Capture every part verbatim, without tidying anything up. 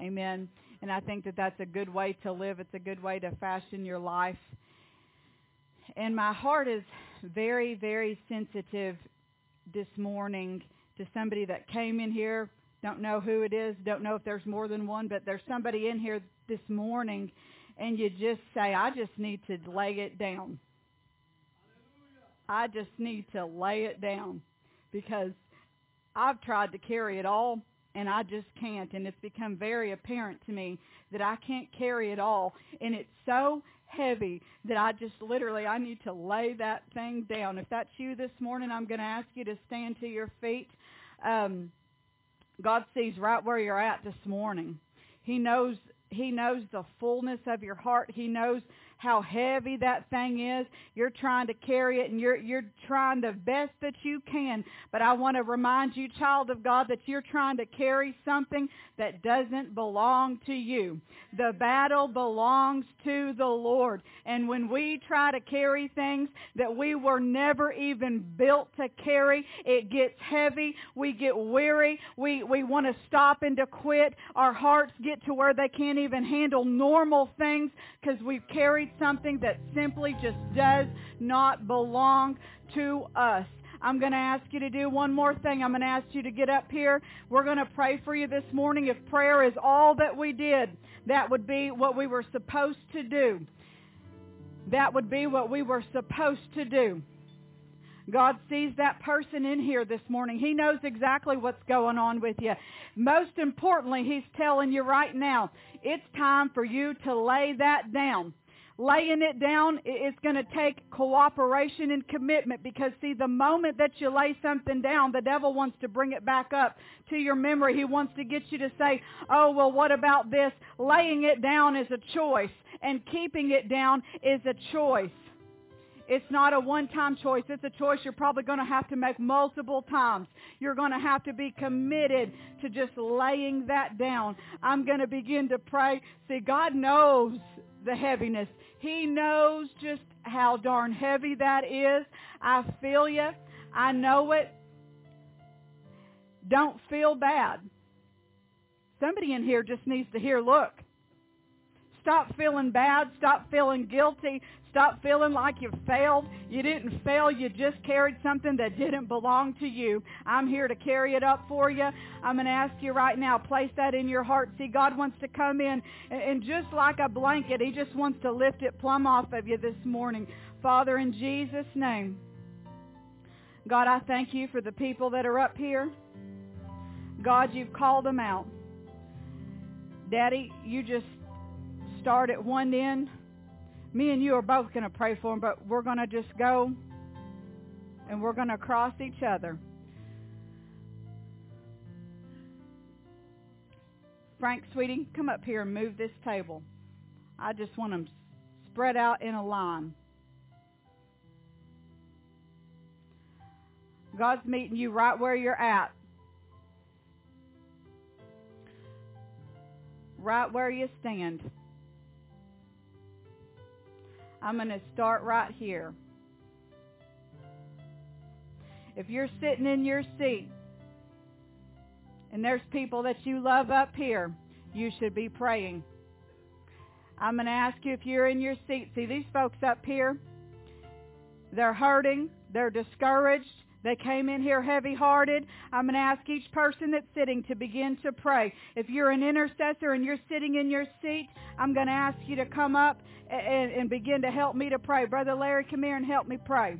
Amen. And I think that that's a good way to live. It's a good way to fashion your life. And my heart is very, very sensitive this morning to somebody that came in here. Don't know who it is. Don't know if there's more than one, but there's somebody in here this morning, and you just say, I just need to lay it down. I just need to lay it down because I've tried to carry it all, and I just can't. And it's become very apparent to me that I can't carry it all. And it's so heavy that I just literally, I need to lay that thing down. If that's you this morning, I'm going to ask you to stand to your feet. Um, God sees right where you're at this morning. He knows, He knows the fullness of your heart. He knows how heavy that thing is. You're trying to carry it, and you're you're trying the best that you can. But I want to remind you, child of God, that you're trying to carry something that doesn't belong to you. The battle belongs to the Lord. And when we try to carry things that we were never even built to carry, it gets heavy. We get weary. We, we want to stop and to quit. Our hearts get to where they can't even handle normal things because we've carried something that simply just does not belong to us. I'm going to ask you to do one more thing. I'm going to ask you to get up here. We're going to pray for you this morning. If prayer is all that we did, that would be what we were supposed to do. That would be what we were supposed to do. God sees that person in here this morning. He knows exactly what's going on with you. Most importantly, He's telling you right now, it's time for you to lay that down. Laying it down is going to take cooperation and commitment because, see, the moment that you lay something down, the devil wants to bring it back up to your memory. He wants to get you to say, oh, well, what about this? Laying it down is a choice, and keeping it down is a choice. It's not a one-time choice. It's a choice you're probably going to have to make multiple times. You're going to have to be committed to just laying that down. I'm going to begin to pray. See, God knows the heaviness. He knows just how darn heavy that is. I feel you. I know it. Don't feel bad. Somebody in here just needs to hear, look, stop feeling bad. Stop feeling guilty. Stop feeling like you failed. You didn't fail. You just carried something that didn't belong to you. I'm here to carry it up for you. I'm going to ask you right now, place that in your heart. See, God wants to come in, and just like a blanket, He just wants to lift it plumb off of you this morning. Father, in Jesus' name, God, I thank You for the people that are up here. God, You've called them out. Daddy, You just start at one end. Me and you are both going to pray for them, but we're going to just go and we're going to cross each other. Frank, sweetie, come up here and move this table. I just want them spread out in a line. God's meeting you right where you're at. Right where you stand. I'm going to start right here. If you're sitting in your seat and there's people that you love up here, you should be praying. I'm going to ask you if you're in your seat. See, these folks up here, they're hurting. They're discouraged. They came in here heavy-hearted. I'm going to ask each person that's sitting to begin to pray. If you're an intercessor and you're sitting in your seat, I'm going to ask you to come up and, and begin to help me to pray. Brother Larry, come here and help me pray.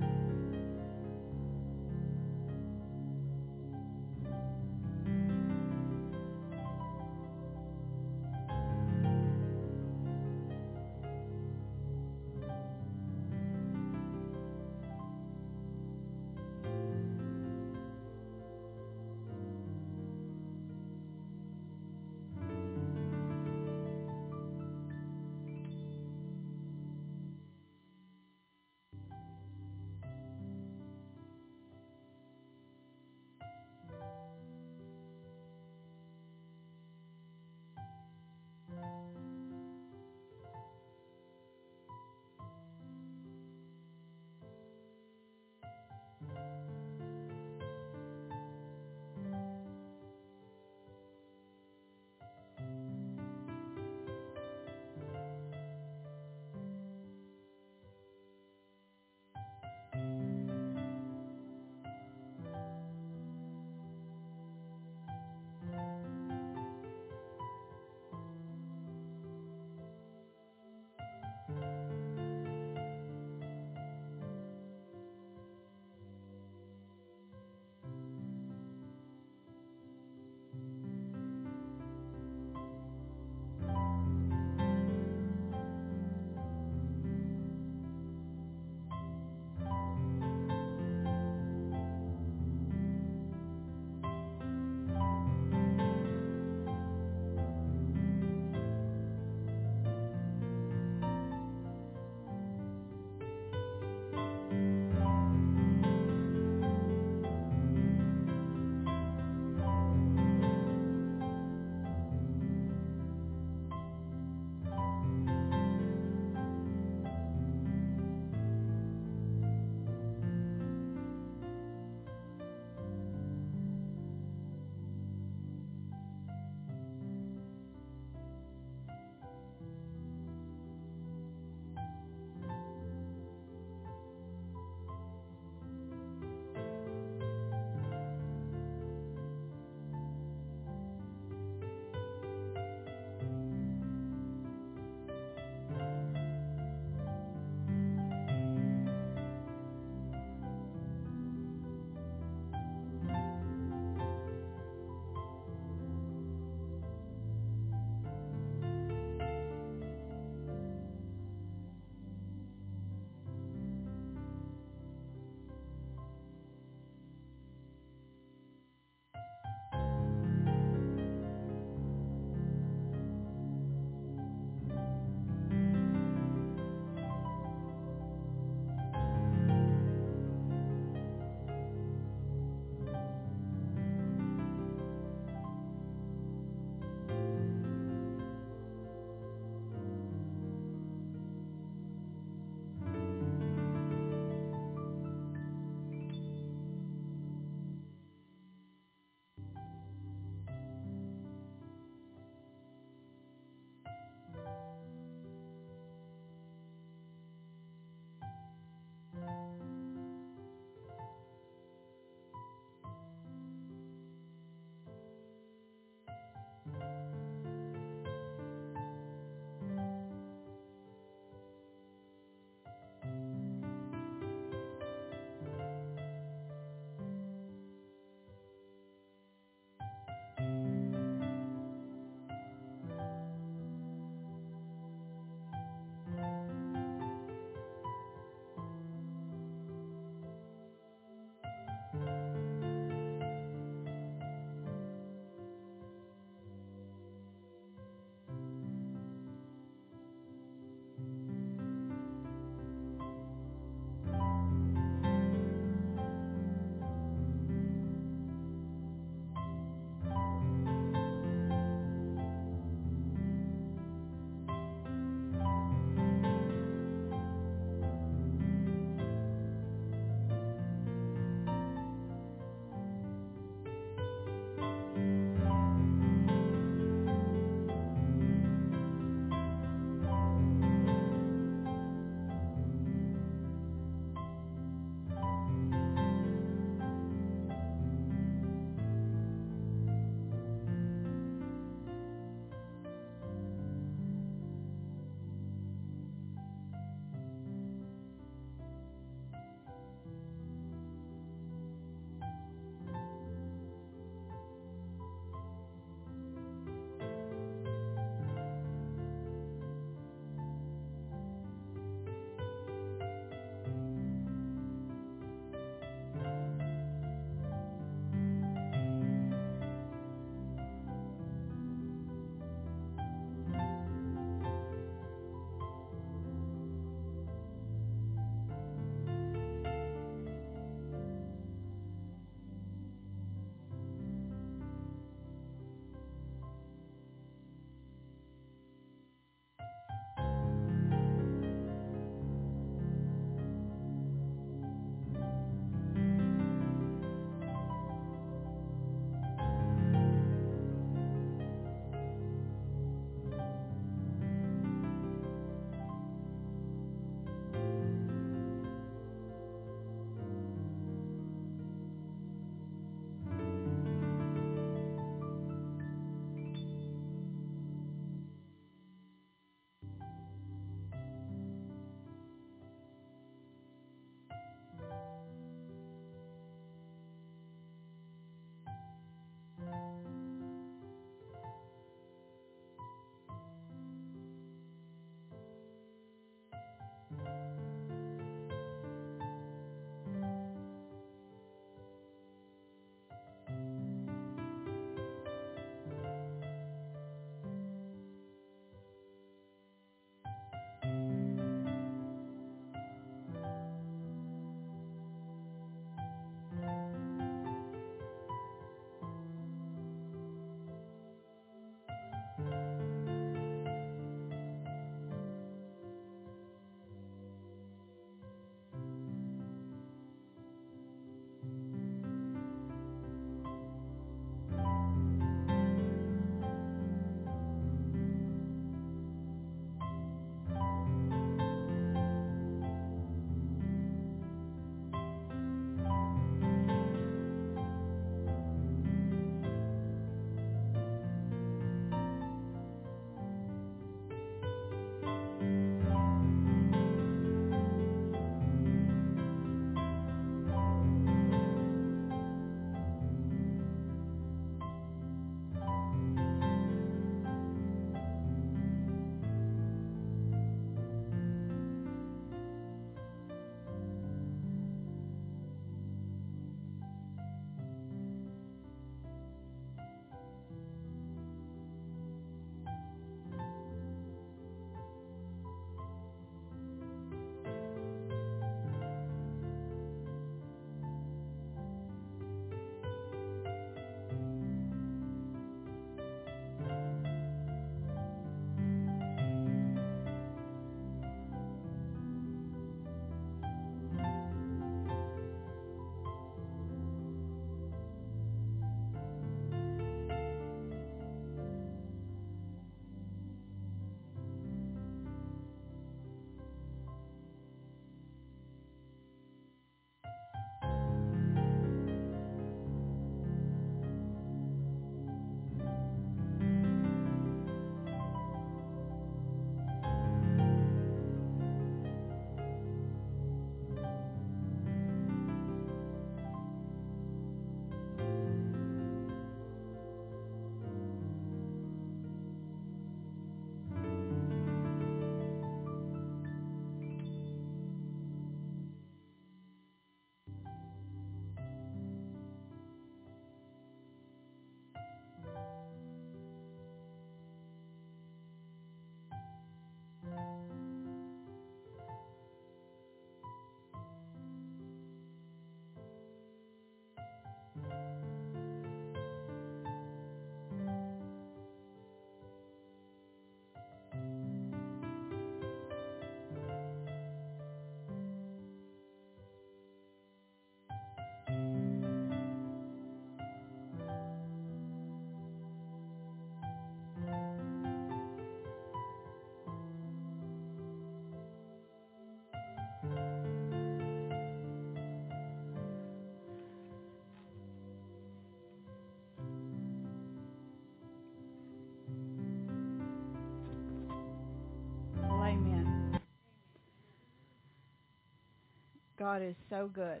God is so good.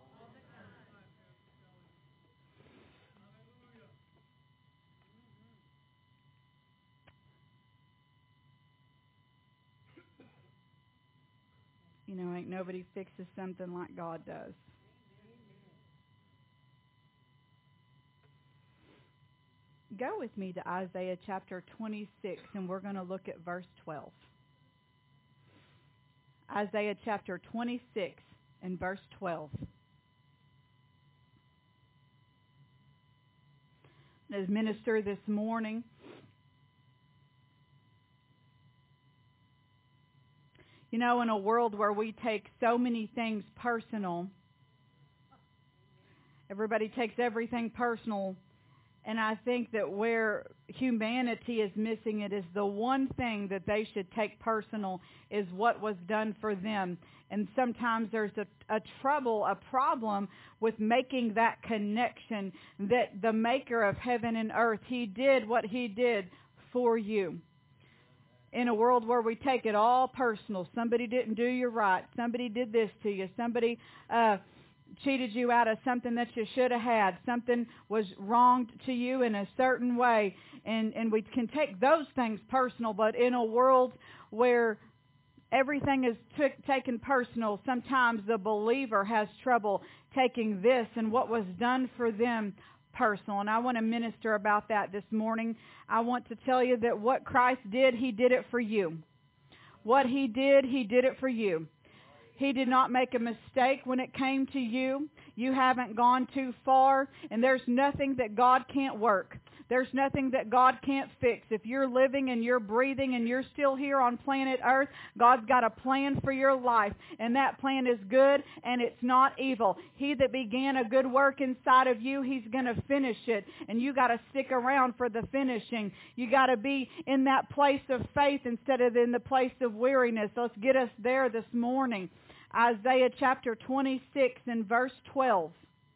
You know, ain't nobody fixes something like God does. Go with me to Isaiah chapter twenty-six, and we're going to look at verse twelve. Isaiah chapter twenty-six and verse twelve. As minister this morning, you know, in a world where we take so many things personal, everybody takes everything personal, and I think that where humanity is missing it is the one thing that they should take personal is what was done for them. And sometimes there's a, a trouble, a problem with making that connection that the maker of heaven and earth, he did what he did for you. In a world where we take it all personal, somebody didn't do you right, somebody did this to you, somebody uh, cheated you out of something that you should have had, something was wronged to you in a certain way, and, and we can take those things personal, but in a world where everything is t- taken personal, sometimes the believer has trouble taking this and what was done for them personal. And I want to minister about that this morning. I want to tell you that what Christ did, he did it for you. What he did, he did it for you. He did not make a mistake when it came to you. You haven't gone too far, and there's nothing that God can't work. There's nothing that God can't fix. If you're living and you're breathing and you're still here on planet Earth, God's got a plan for your life, and that plan is good and it's not evil. He that began a good work inside of you, he's going to finish it, and you got to stick around for the finishing. You got to be in that place of faith instead of in the place of weariness. Let's get us there this morning. Isaiah chapter twenty-six and verse twelve.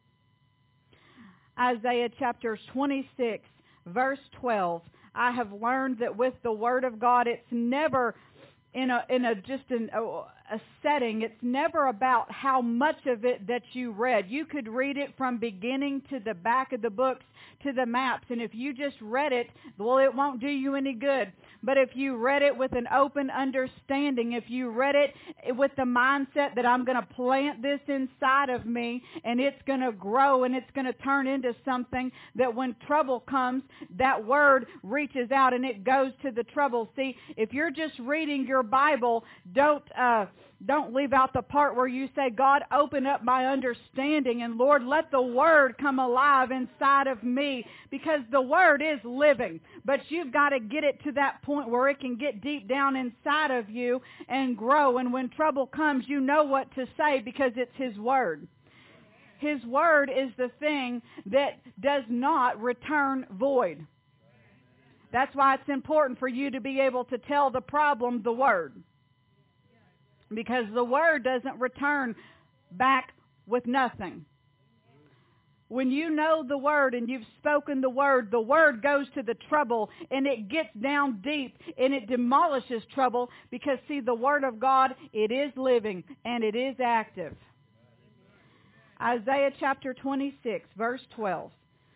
Isaiah chapter twenty-six, verse twelve. I have learned that with the Word of God, it's never in a in a just an, a, a setting. It's never about how much of it that you read. You could read it from beginning to the back of the books to the maps, and if you just read it, well, it won't do you any good. But if you read it with an open understanding, if you read it with the mindset that I'm going to plant this inside of me and it's going to grow and it's going to turn into something that when trouble comes, that word reaches out and it goes to the trouble. See, if you're just reading your Bible, don't uh, don't leave out the part where you say, God, open up my understanding, and Lord, let the Word come alive inside of me, because the Word is living, but you've got to get it to that point where it can get deep down inside of you and grow, and when trouble comes, you know what to say because it's His Word. His Word is the thing that does not return void. That's why it's important for you to be able to tell the problem the Word. Because the Word doesn't return back with nothing. When you know the Word and you've spoken the Word, the Word goes to the trouble and it gets down deep and it demolishes trouble, because, see, the Word of God, it is living and it is active. Isaiah chapter twenty-six, verse twelve.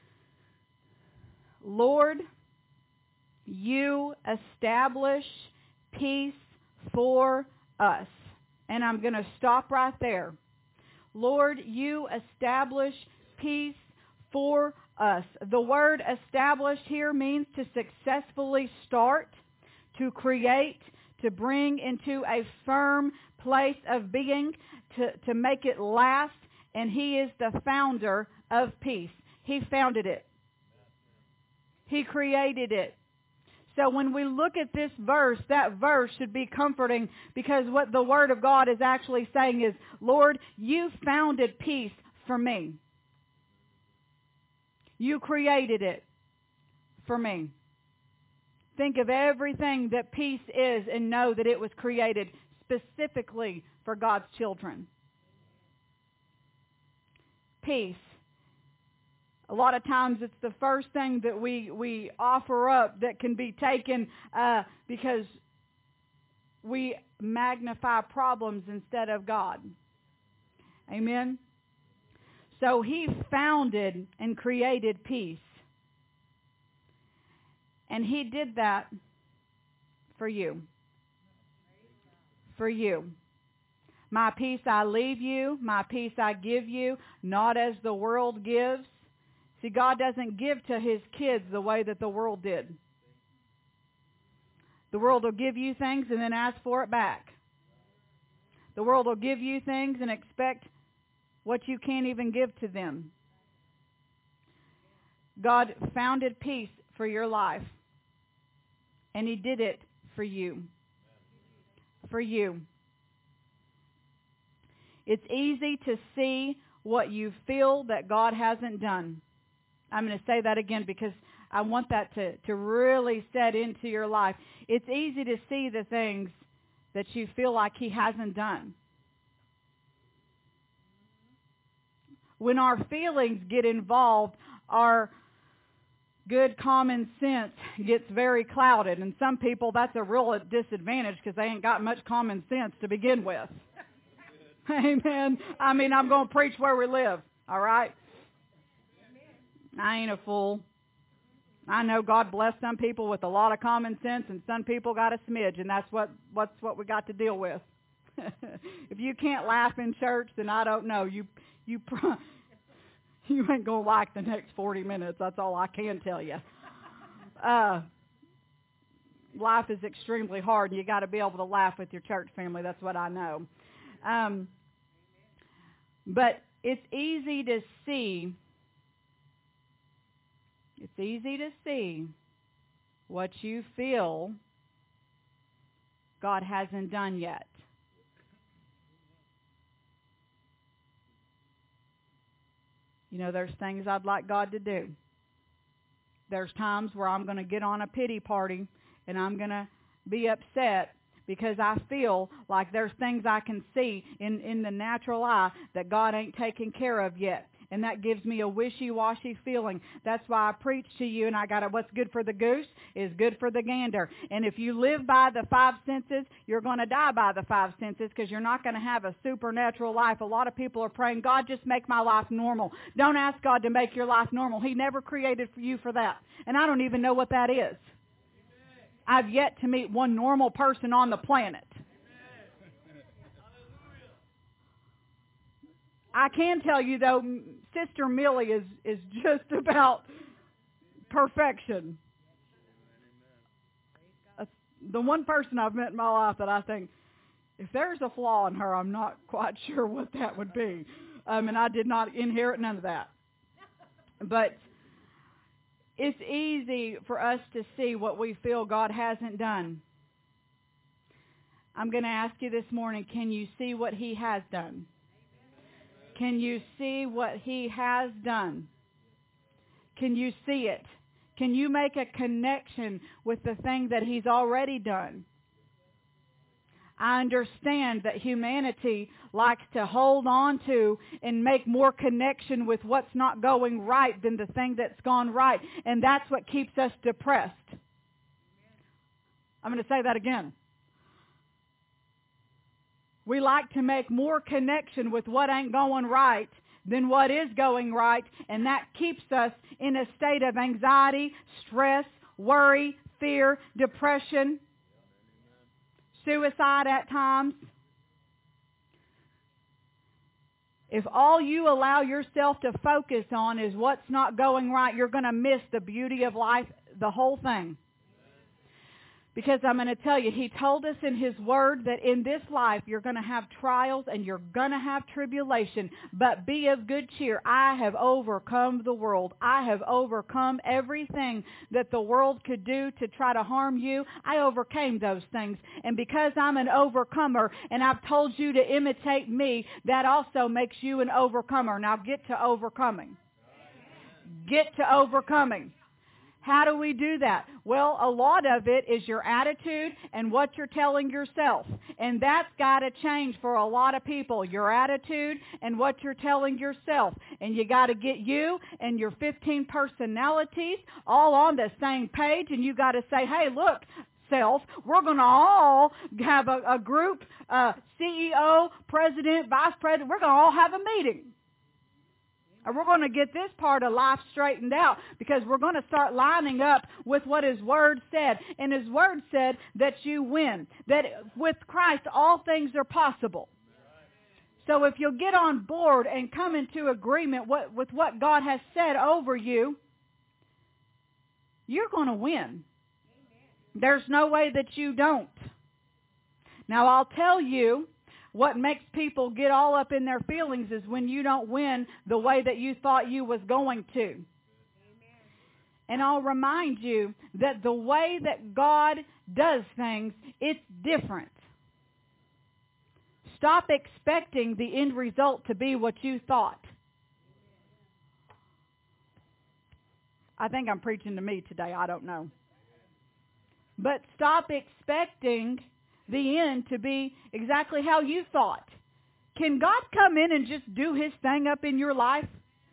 Lord, you establish peace for us. And I'm going to stop right there. Lord, you establish peace for us. The word establish here means to successfully start, to create, to bring into a firm place of being, to, to make it last. And He is the founder of peace. He founded it. He created it. So when we look at this verse, that verse should be comforting, because what the Word of God is actually saying is, Lord, you founded peace for me. You created it for me. Think of everything that peace is and know that it was created specifically for God's children. Peace. A lot of times it's the first thing that we, we offer up that can be taken uh, because we magnify problems instead of God. Amen? So he founded and created peace. And he did that for you. For you. My peace I leave you, my peace I give you, not as the world gives. See, God doesn't give to his kids the way that the world did. The world will give you things and then ask for it back. The world will give you things and expect what you can't even give to them. God founded peace for your life. And he did it for you. For you. It's easy to see what you feel that God hasn't done. I'm going to say that again because I want that to, to really set into your life. It's easy to see the things that you feel like he hasn't done. When our feelings get involved, our good common sense gets very clouded. And some people, that's a real disadvantage because they ain't got much common sense to begin with. Amen. I mean, I'm going to preach where we live, all right? I ain't a fool. I know God blessed some people with a lot of common sense, and some people got a smidge, and that's what what's what we got to deal with. If you can't laugh in church, then I don't know. You you you ain't gonna like the next forty minutes. That's all I can tell you. Uh, life is extremely hard, and you got to be able to laugh with your church family. That's what I know. Um, but it's easy to see. It's easy to see what you feel God hasn't done yet. You know, there's things I'd like God to do. There's times where I'm going to get on a pity party and I'm going to be upset because I feel like there's things I can see in, in the natural eye that God ain't taken care of yet. And that gives me a wishy-washy feeling. That's why I preach to you, and I got it. What's good for the goose is good for the gander. And if you live by the five senses, you're going to die by the five senses because you're not going to have a supernatural life. A lot of people are praying, God, just make my life normal. Don't ask God to make your life normal. He never created you for that. And I don't even know what that is. I've yet to meet one normal person on the planet. I can tell you, though, Sister Millie is, is just about perfection. Uh, the one person I've met in my life that I think, if there's a flaw in her, I'm not quite sure what that would be. Um, and I did not inherit none of that. But it's easy for us to see what we feel God hasn't done. I'm going to ask you this morning, can you see what he has done? Can you see what he has done? Can you see it? Can you make a connection with the thing that he's already done? I understand that humanity likes to hold on to and make more connection with what's not going right than the thing that's gone right. And that's what keeps us depressed. I'm going to say that again. We like to make more connection with what ain't going right than what is going right, and that keeps us in a state of anxiety, stress, worry, fear, depression, suicide at times. If all you allow yourself to focus on is what's not going right, you're going to miss the beauty of life, the whole thing. Because I'm going to tell you, he told us in his word that in this life you're going to have trials and you're going to have tribulation. But be of good cheer. I have overcome the world. I have overcome everything that the world could do to try to harm you. I overcame those things. And because I'm an overcomer and I've told you to imitate me, that also makes you an overcomer. Now get to overcoming. Get to overcoming. How do we do that? Well, a lot of it is your attitude and what you're telling yourself. And that's got to change for a lot of people, your attitude and what you're telling yourself. And you got to get you and your fifteen personalities all on the same page. And you got to say, hey, look, self. We're going to all have a, a group, uh, C E O, president, vice president. We're going to all have a meeting. And we're going to get this part of life straightened out because we're going to start lining up with what His Word said. And His Word said that you win, that with Christ all things are possible. So if you'll get on board and come into agreement what, with what God has said over you, you're going to win. There's no way that you don't. Now, I'll tell you, what makes people get all up in their feelings is when you don't win the way that you thought you was going to. Amen. And I'll remind you that the way that God does things, it's different. Stop expecting the end result to be what you thought. I think I'm preaching to me today. I don't know. But stop expecting the end to be exactly how you thought. Can God come in and just do His thing up in your life?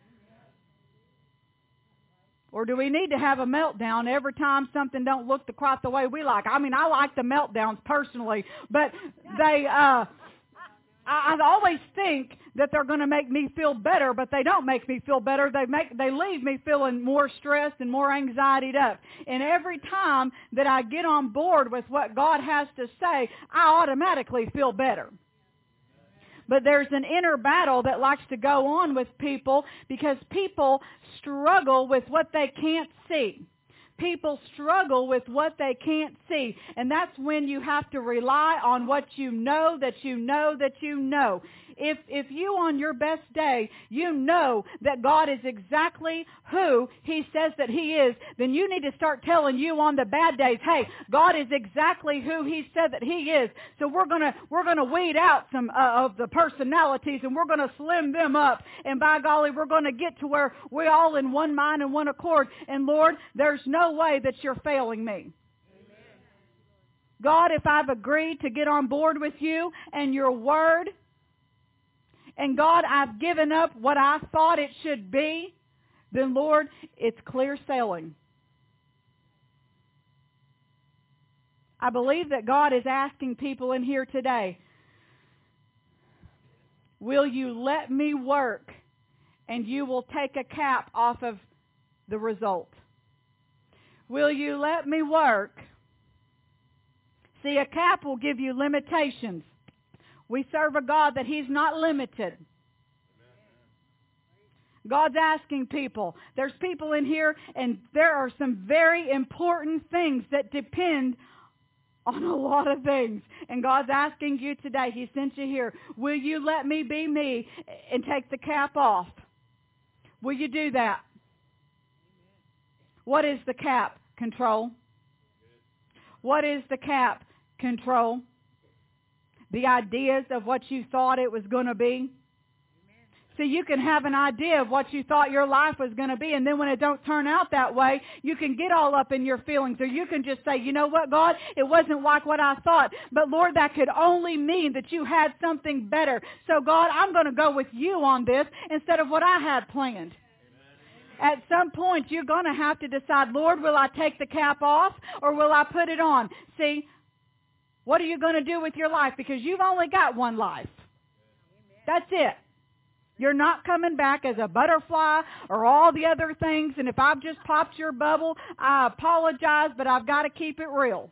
Or do we need to have a meltdown every time something don't look the, quite the way we like? I mean, I like the meltdowns personally, but they, uh, I, I always think that they're going to make me feel better, but they don't make me feel better. They make they leave me feeling more stressed and more anxietied up. And every time that I get on board with what God has to say, I automatically feel better. But there's an inner battle that likes to go on with people because people struggle with what they can't see. People struggle with what they can't see. And that's when you have to rely on what you know that you know that you know. If if you on your best day, you know that God is exactly who He says that He is, then you need to start telling you on the bad days, hey, God is exactly who He said that He is. So we're gonna we're gonna weed out some uh, of the personalities, and we're gonna slim them up. And by golly, we're gonna get to where we're all in one mind and one accord. And Lord, there's no way that you're failing me. God, if I've agreed to get on board with you and your word, and God, I've given up what I thought it should be, then Lord, it's clear sailing. I believe that God is asking people in here today, will you let me work and you will take a cap off of the result? Will you let me work? See, a cap will give you limitations. We serve a God that He's not limited. God's asking people. There's people in here, and there are some very important things that depend on a lot of things. And God's asking you today, He sent you here, will you let me be me and take the cap off? Will you do that? What is the cap? Control. What is the cap? Control. The ideas of what you thought it was going to be. See, you can have an idea of what you thought your life was going to be, and then when it don't turn out that way, you can get all up in your feelings, or you can just say, you know what, God, it wasn't like what I thought, but Lord, that could only mean that you had something better. So God, I'm going to go with you on this instead of what I had planned. At some point, you're going to have to decide, Lord, will I take the cap off or will I put it on? See, what are you going to do with your life? Because you've only got one life. That's it. You're not coming back as a butterfly or all the other things. And if I've just popped your bubble, I apologize, but I've got to keep it real.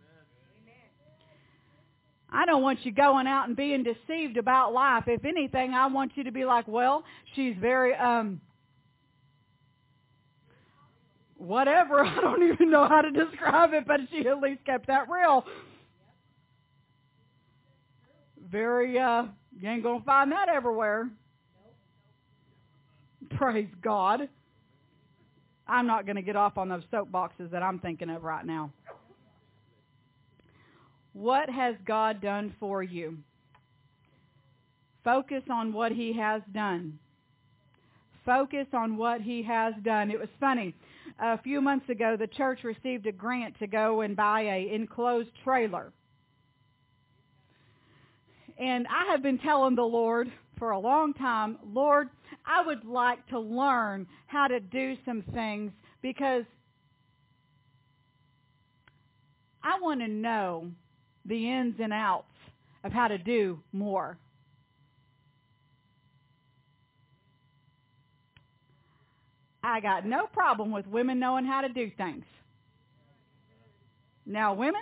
I don't want you going out and being deceived about life. If anything, I want you to be like, well, she's very, um, whatever. I don't even know how to describe it, but she at least kept that real. Very, uh, you ain't going to find that everywhere. Praise God. I'm not going to get off on those soapboxes that I'm thinking of right now. What has God done for you? Focus on what He has done. Focus on what He has done. It was funny. A few months ago, the church received a grant to go and buy a enclosed trailer. And I have been telling the Lord for a long time, Lord, I would like to learn how to do some things because I want to know the ins and outs of how to do more. I got no problem with women knowing how to do things. Now, women,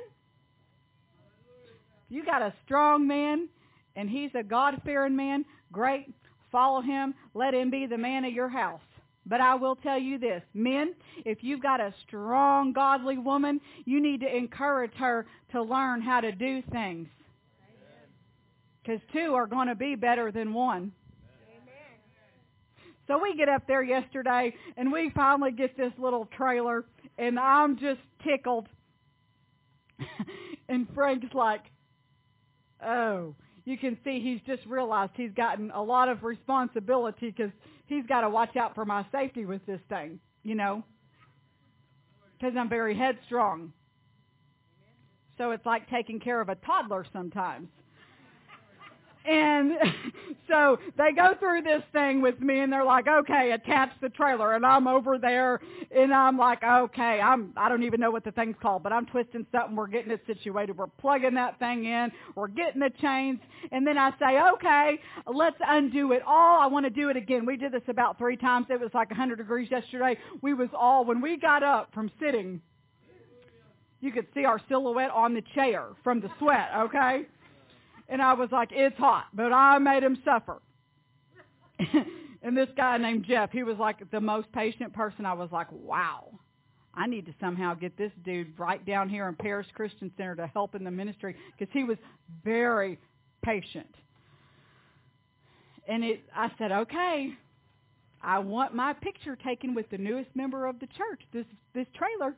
if you got a strong man and he's a God-fearing man, great, follow him, let him be the man of your house. But I will tell you this, men, if you've got a strong, godly woman, you need to encourage her to learn how to do things. Because two are going to be better than one. So we get up there yesterday, and we finally get this little trailer, and I'm just tickled. And Frank's like, oh, you can see he's just realized he's gotten a lot of responsibility because he's got to watch out for my safety with this thing, you know, because I'm very headstrong. So it's like taking care of a toddler sometimes. And so they go through this thing with me, and they're like, okay, attach the trailer. And I'm over there, and I'm like, okay, I'm, I don't even know what the thing's called, but I'm twisting something. We're getting it situated. We're plugging that thing in. We're getting the chains. And then I say, okay, let's undo it all. I want to do it again. We did this about three times. It was like one hundred degrees yesterday. We was all, when we got up from sitting, you could see our silhouette on the chair from the sweat, okay? And I was like, it's hot, but I made him suffer. And this guy named Jeff, he was like the most patient person. I was like, wow, I need to somehow get this dude right down here in Paris Christian Center to help in the ministry, because he was very patient. And it, I said, okay, I want my picture taken with the newest member of the church, this this trailer.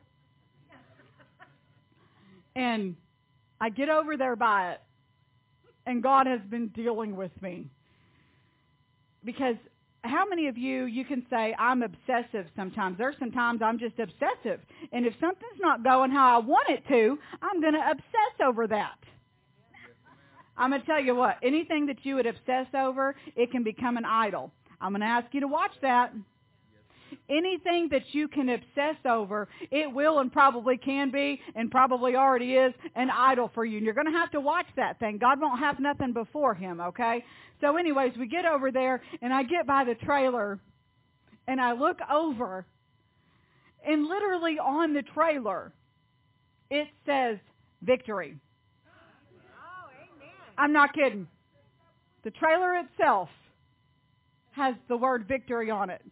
And I get over there by it. And God has been dealing with me. Because how many of you, you can say, I'm obsessive sometimes. There's sometimes I'm just obsessive. And if something's not going how I want it to, I'm going to obsess over that. I'm going to tell you what, anything that you would obsess over, it can become an idol. I'm going to ask you to watch that. Anything that you can obsess over, it will and probably can be and probably already is an idol for you. And you're going to have to watch that thing. God won't have nothing before him, okay? So anyways, we get over there, and I get by the trailer, and I look over, and literally on the trailer, it says victory. Oh, amen. I'm not kidding. The trailer itself has the word victory on it.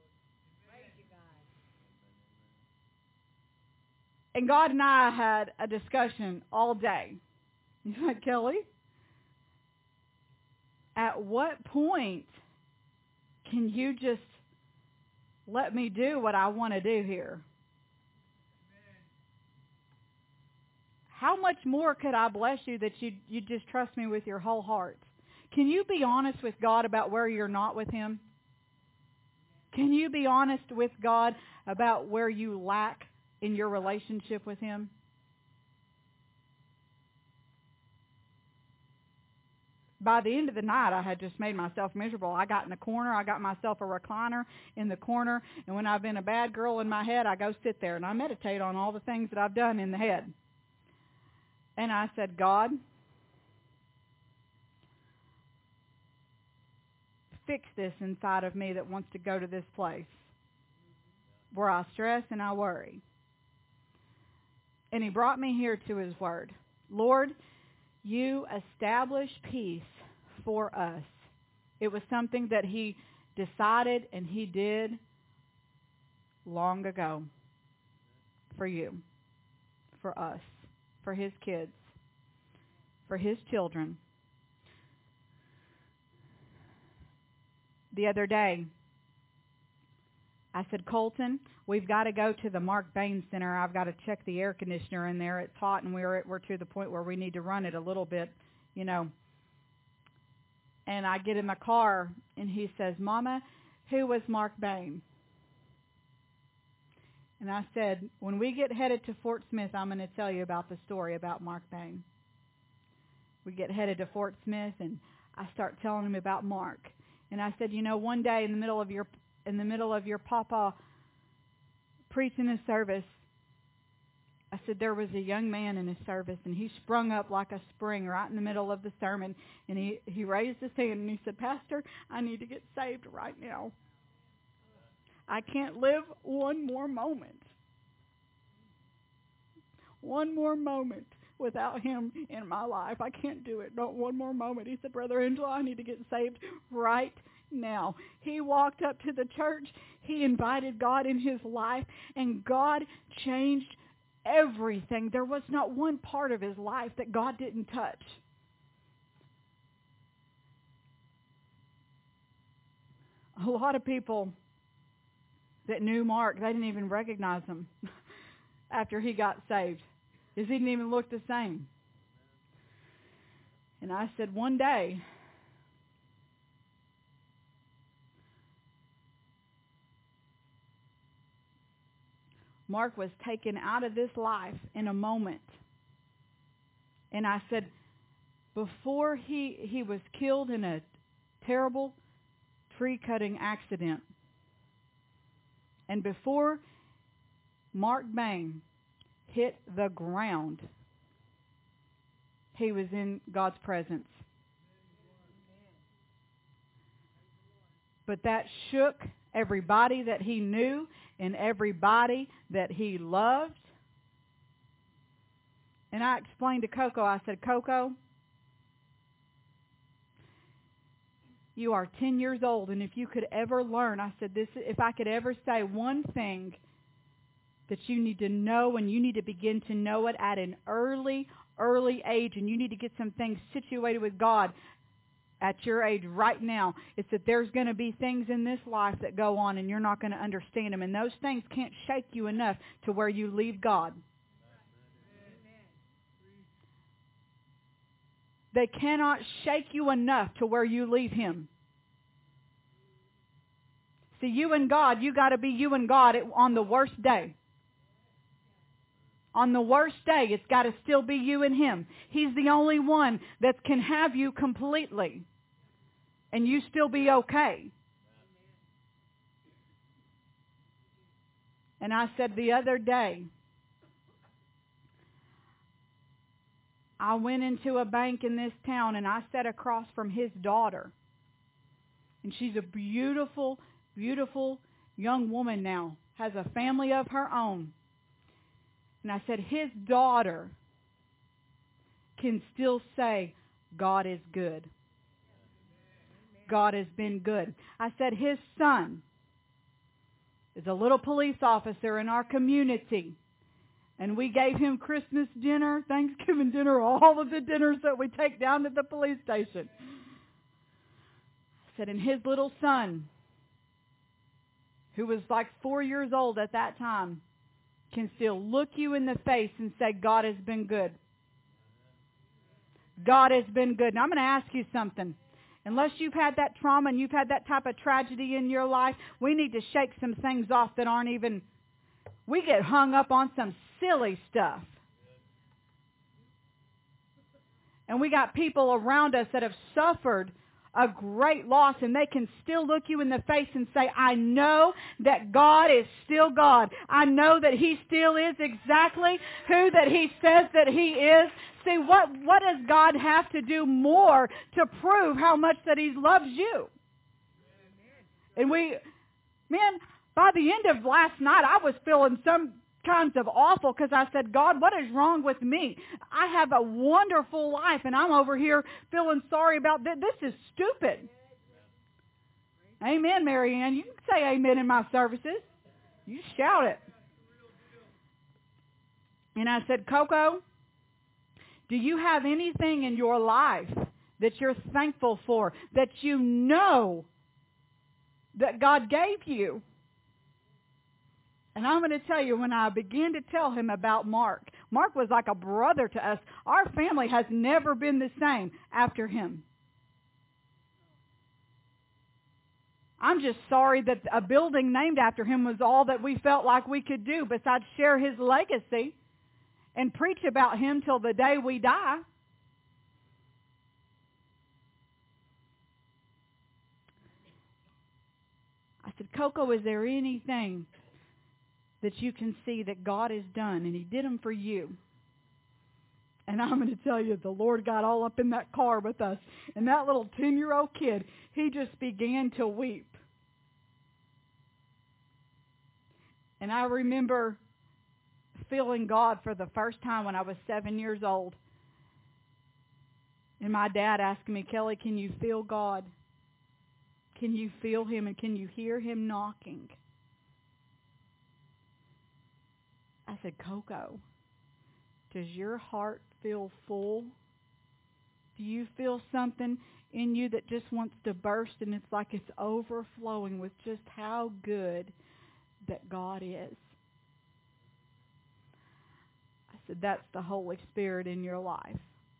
And God and I had a discussion all day. He's like, Kelly, at what point can you just let me do what I want to do here? How much more could I bless you that you you just trust me with your whole heart? Can you be honest with God about where you're not with him? Can you be honest with God about where you lack in your relationship with him? By the end of the night, I had just made myself miserable. I got in the corner. I got myself a recliner in the corner. And when I've been a bad girl in my head, I go sit there and I meditate on all the things that I've done in the head. And I said, God, fix this inside of me that wants to go to this place where I stress and I worry. And he brought me here to his word. Lord, you establish peace for us. It was something that he decided and he did long ago for you, for us, for his kids, for his children. The other day, I said, Colton, we've got to go to the Mark Bain Center. I've got to check the air conditioner in there. It's hot, and we're we're to the point where we need to run it a little bit, you know. And I get in my car, and he says, Mama, who was Mark Bain? And I said, when we get headed to Fort Smith, I'm going to tell you about the story about Mark Bain. We get headed to Fort Smith, and I start telling him about Mark. And I said, you know, one day in the middle of your in the middle of your papa preaching his service, I said, there was a young man in his service, and he sprung up like a spring right in the middle of the sermon, and he, he raised his hand, and he said, Pastor, I need to get saved right now. I can't live one more moment. One more moment without him in my life. I can't do it. Not one more moment. He said, Brother Angelo, I need to get saved right now. He walked up to the church. He invited God in his life, and God changed everything. There was not one part of his life that God didn't touch. A lot of people that knew Mark, they didn't even recognize him after he got saved. He didn't even look the same. And I said, one day, Mark was taken out of this life in a moment. And I said, before he, he was killed in a terrible tree-cutting accident, and before Mark Bain hit the ground, he was in God's presence. But that shook everybody that he knew and everybody that he loved. And I explained to Coco, I said, Coco, you are ten years old, and if you could ever learn, I said, this, if I could ever say one thing that you need to know, and you need to begin to know it at an early, early age, and you need to get some things situated with God at your age right now, it's that there's going to be things in this life that go on, and you're not going to understand them, and those things can't shake you enough to where you leave God. They cannot shake you enough to where you leave Him. See, you and God, you got to be you and God on the worst day. On the worst day, it's got to still be you and Him. He's the only one that can have you completely, and you still be okay. And I said the other day, I went into a bank in this town, and I sat across from his daughter. And she's a beautiful, beautiful young woman now, has a family of her own. And I said, his daughter can still say, God is good. God has been good. I said, his son is a little police officer in our community. And we gave him Christmas dinner, Thanksgiving dinner, all of the dinners that we take down to the police station. I said, and his little son, who was like four years old at that time, can still look you in the face and say, God has been good. God has been good. Now I'm going to ask you something. Unless you've had that trauma and you've had that type of tragedy in your life, we need to shake some things off that aren't even... We get hung up on some silly stuff. And we got people around us that have suffered a great loss, and they can still look you in the face and say, I know that God is still God. I know that He still is exactly who that He says that He is. See, what, what does God have to do more to prove how much that He loves you? And we, man... By the end of last night, I was feeling some kinds of awful because I said, God, what is wrong with me? I have a wonderful life, and I'm over here feeling sorry about this. This is stupid. Amen, Mary Ann. You can say amen in my services. You shout it. And I said, Coco, do you have anything in your life that you're thankful for, that you know that God gave you? And I'm going to tell you, when I began to tell him about Mark, Mark was like a brother to us. Our family has never been the same after him. I'm just sorry that a building named after him was all that we felt like we could do besides share his legacy and preach about him till the day we die. I said, Coco, is there anything that you can see that God has done, and He did them for you. And I'm going to tell you, the Lord got all up in that car with us. And that little ten-year-old kid, he just began to weep. And I remember feeling God for the first time when I was seven years old. And my dad asked me, Kelly, can you feel God? Can you feel Him, and can you hear Him knocking? I said, Coco, does your heart feel full? Do you feel something in you that just wants to burst, and it's like it's overflowing with just how good that God is? I said, that's the Holy Spirit in your life.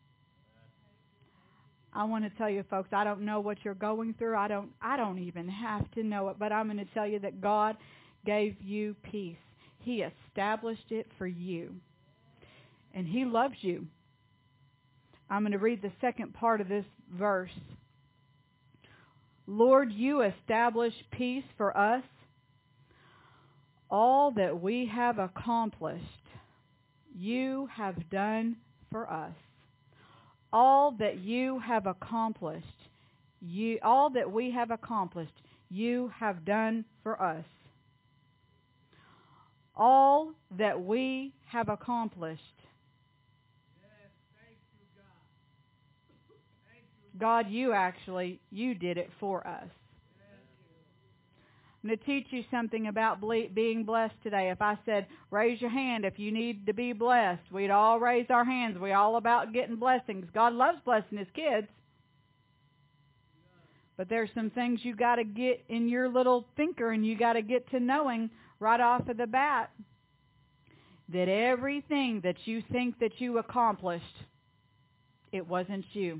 I want to tell you, folks, I don't know what you're going through. I don't I don't even have to know it, but I'm going to tell you that God gave you peace. He established it for you. And He loves you. I'm going to read the second part of this verse. Lord, you establish peace for us. All that we have accomplished, you have done for us. All that you have accomplished, you all that we have accomplished, you have done for us. All that we have accomplished. Yes, thank you, God. Thank you. God, you actually, you did it for us. I'm going to teach you something about ble- being blessed today. If I said, raise your hand if you need to be blessed, we'd all raise our hands. We're all about getting blessings. God loves blessing His kids. But there's some things you got to get in your little thinker, and you got to get to knowing right off of the bat that everything that you think that you accomplished, it wasn't you.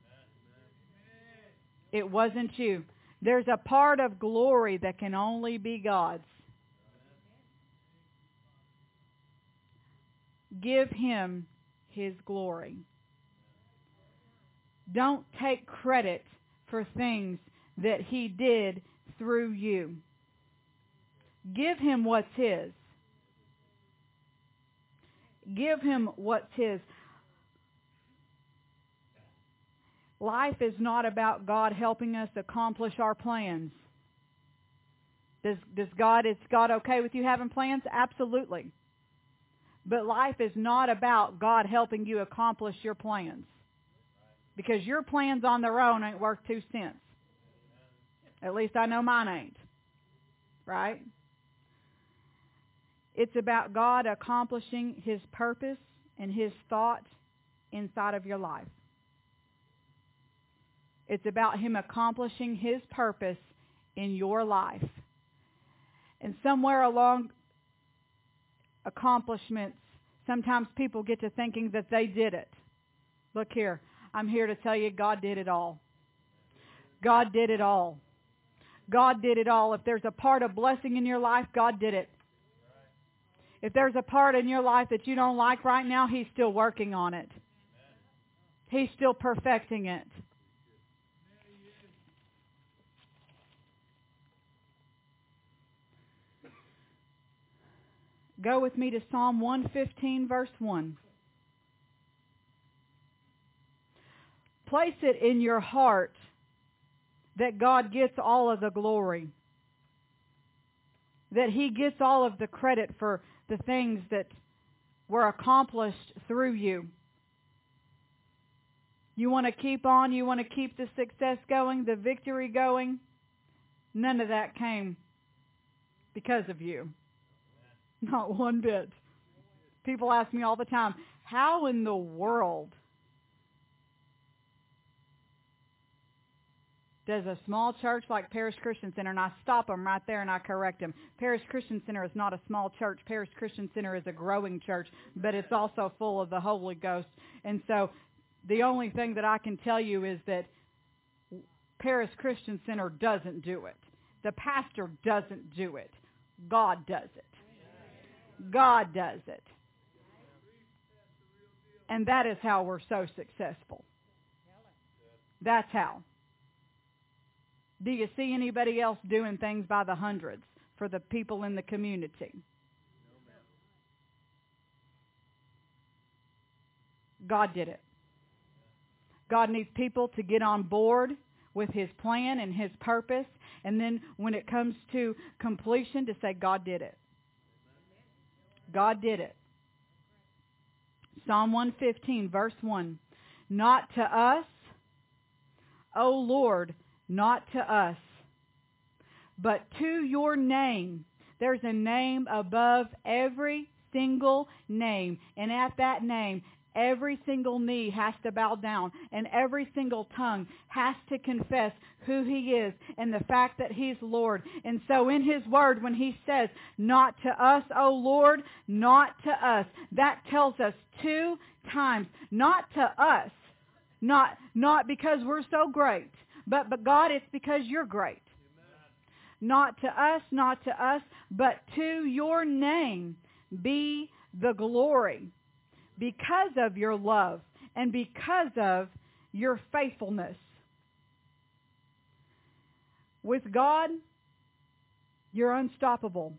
It wasn't you. There's a part of glory that can only be God's. Give Him His glory. Don't take credit for things that He did through you. Give Him what's His. Give Him what's His. Life is not about God helping us accomplish our plans. Does, does God, is God okay with you having plans? Absolutely. But life is not about God helping you accomplish your plans. Because your plans on their own ain't worth two cents. At least I know mine ain't. Right? It's about God accomplishing His purpose and His thought inside of your life. It's about Him accomplishing His purpose in your life. And somewhere along accomplishments, sometimes people get to thinking that they did it. Look here, I'm here to tell you God did it all. God did it all. God did it all. If there's a part of blessing in your life, God did it. If there's a part in your life that you don't like right now, He's still working on it. He's still perfecting it. Go with me to Psalm one fifteen, verse one. Place it in your heart that God gets all of the glory. That He gets all of the credit for the things that were accomplished through you. You want to keep on? You want to keep the success going, the victory going? None of that came because of you. Not one bit. People ask me all the time, how in the world does a small church like Parish Christian Center, and I stop them right there and I correct them. Parish Christian Center is not a small church. Parish Christian Center is a growing church, but it's also full of the Holy Ghost. And so the only thing that I can tell you is that Parish Christian Center doesn't do it. The pastor doesn't do it. God does it. God does it. And that is how we're so successful. That's how. Do you see anybody else doing things by the hundreds for the people in the community? God did it. God needs people to get on board with His plan and His purpose. And then when it comes to completion, to say, God did it. God did it. Psalm one fifteen, verse one. Not to us, O Lord, not to us, but to your name. There's a name above every single name. And at that name, every single knee has to bow down, and every single tongue has to confess who He is and the fact that He's Lord. And so in His Word, when He says, not to us, O Lord, not to us, that tells us two times, not to us, not, not because we're so great, but, but God, it's because you're great. Not to us, not to us, but to your name be the glory, because of your love and because of your faithfulness. With God, you're unstoppable.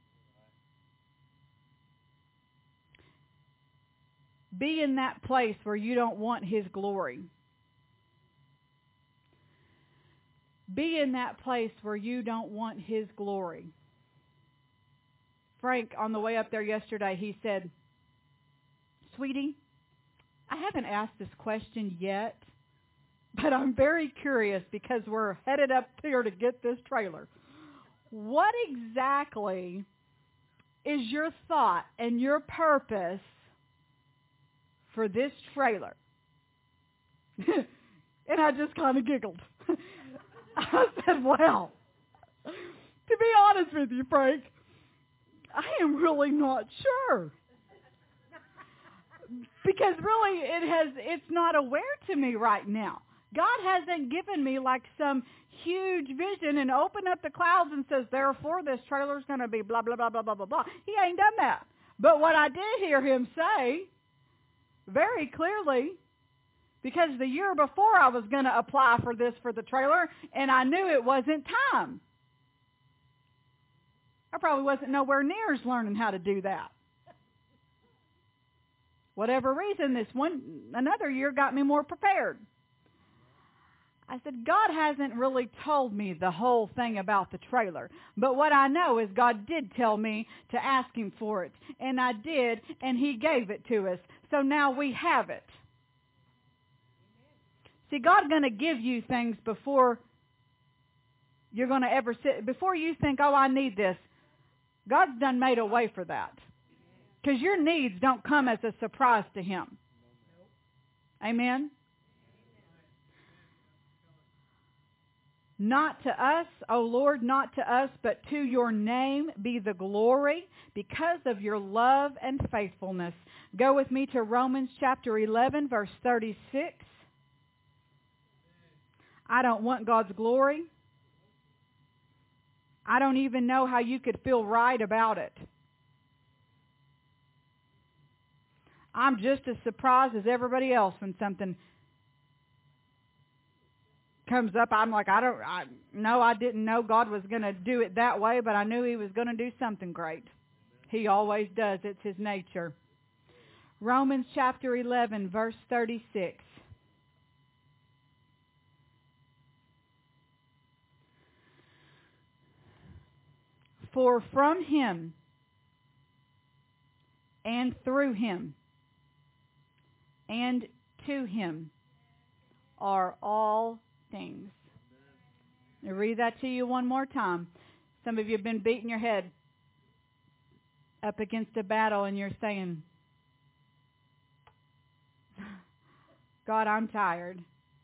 Be in that place where you don't want His glory. Be in that place where you don't want His glory. Frank, on the way up there yesterday, he said, Sweetie, I haven't asked this question yet, but I'm very curious because we're headed up here to get this trailer. What exactly is your thought and your purpose for this trailer? And I just kind of giggled. I said, well, to be honest with you, Frank, I am really not sure. Because really, it has, it's not aware to me right now. God hasn't given me like some huge vision and opened up the clouds and says, therefore, this trailer's going to be blah, blah, blah, blah, blah, blah, blah. He ain't done that. But what I did hear Him say very clearly, because the year before I was going to apply for this for the trailer, and I knew it wasn't time. I probably wasn't nowhere near as learning how to do that. Whatever reason, this one, another year got me more prepared. I said, God hasn't really told me the whole thing about the trailer. But what I know is God did tell me to ask Him for it. And I did, and He gave it to us. So now we have it. See, God's going to give you things before you're going to ever sit, before you think, oh, I need this. God's done made a way for that. Because your needs don't come as a surprise to Him. Amen? Not to us, O Lord, not to us, but to your name be the glory because of your love and faithfulness. Go with me to Romans chapter eleven, verse thirty-six. I don't want God's glory. I don't even know how you could feel right about it. I'm just as surprised as everybody else when something comes up. I'm like, I don't, I, no, I didn't know God was going to do it that way, but I knew He was going to do something great. He always does. It's His nature. Romans chapter eleven, verse thirty-six. For from Him and through Him and to Him are all things. I'll read that to you one more time. Some of you have been beating your head up against a battle and you're saying, God, I'm tired.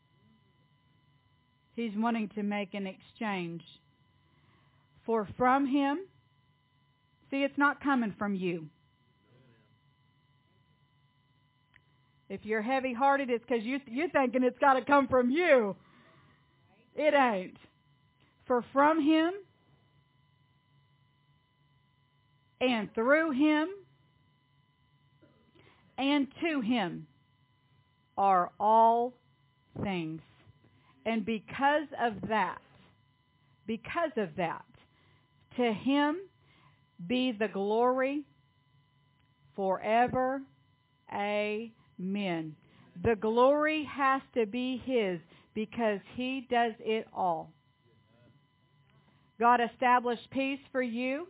He's wanting to make an exchange. For from Him, see, it's not coming from you. If you're heavy-hearted, it's because you, you're thinking it's got to come from you. It ain't. For from Him and through Him and to Him are all things. And because of that, because of that, to Him be the glory forever. Amen. Amen. The glory has to be His because He does it all. God established peace for you.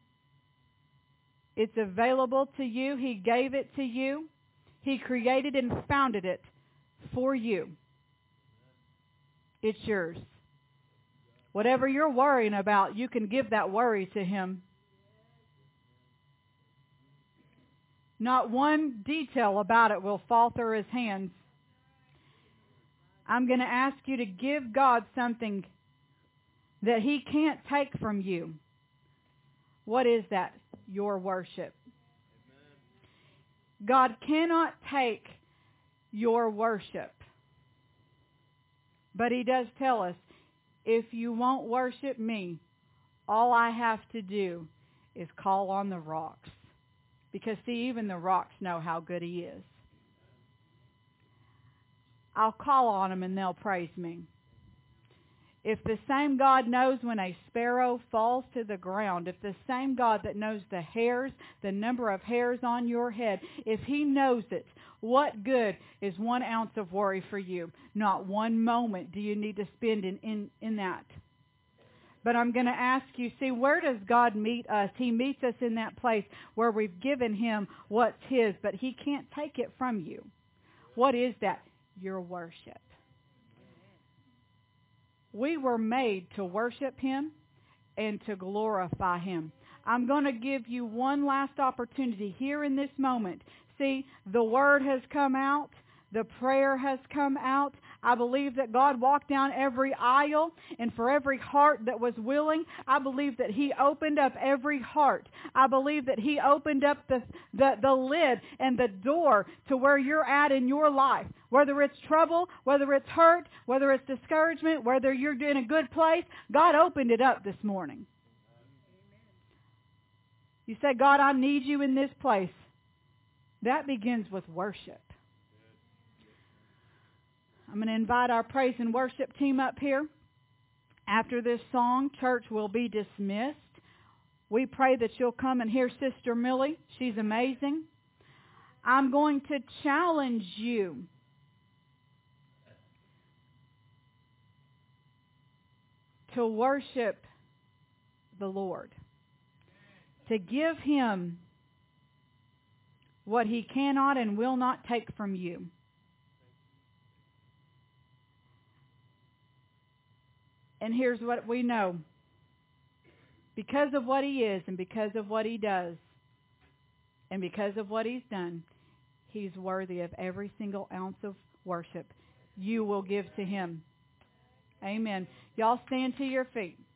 It's available to you. He gave it to you. He created and founded it for you. It's yours. Whatever you're worrying about, you can give that worry to Him. Not one detail about it will fall through His hands. I'm going to ask you to give God something that He can't take from you. What is that? Your worship. God cannot take your worship. But He does tell us, if you won't worship me, all I have to do is call on the rocks. Because, see, even the rocks know how good He is. I'll call on them and they'll praise me. If the same God knows when a sparrow falls to the ground, if the same God that knows the hairs, the number of hairs on your head, if He knows it, what good is one ounce of worry for you? Not one moment do you need to spend in, in, in that. But I'm going to ask you, see, where does God meet us? He meets us in that place where we've given Him what's His, but He can't take it from you. What is that? Your worship. We were made to worship Him and to glorify Him. I'm going to give you one last opportunity here in this moment. See, the word has come out. The prayer has come out. I believe that God walked down every aisle, and for every heart that was willing, I believe that He opened up every heart. I believe that He opened up the, the, the lid and the door to where you're at in your life. Whether it's trouble, whether it's hurt, whether it's discouragement, whether you're in a good place, God opened it up this morning. You say, God, I need you in this place. That begins with worship. I'm going to invite our praise and worship team up here. After this song, church will be dismissed. We pray that you'll come and hear Sister Millie. She's amazing. I'm going to challenge you to worship the Lord, to give Him what He cannot and will not take from you. And here's what we know. Because of what He is and because of what He does and because of what He's done, He's worthy of every single ounce of worship you will give to Him. Amen. Y'all stand to your feet.